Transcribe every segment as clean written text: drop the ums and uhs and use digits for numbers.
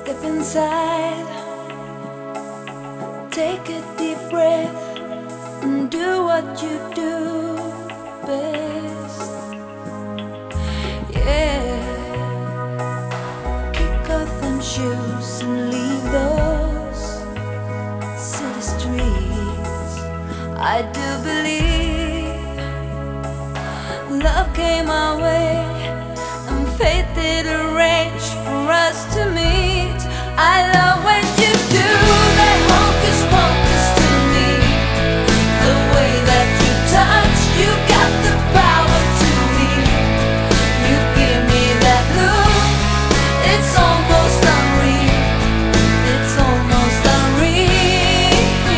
Step inside, take a deep breath, and do what you do best. Yeah, kick off them shoes and leave those city streets. I do believe love came our way, and fate did arrange for us to meet. I love when you do that hocus pocus to me, the way that you touch, you got the power to me. You give me that look, it's almost unreal, it's almost unreal.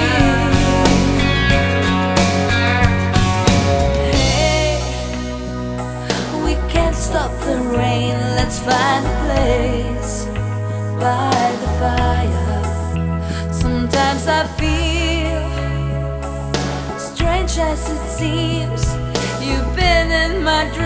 Hey, we can't stop the rain, let's find a place by the fire. Sometimes I feel, strange as it seems, you've been in my dreams.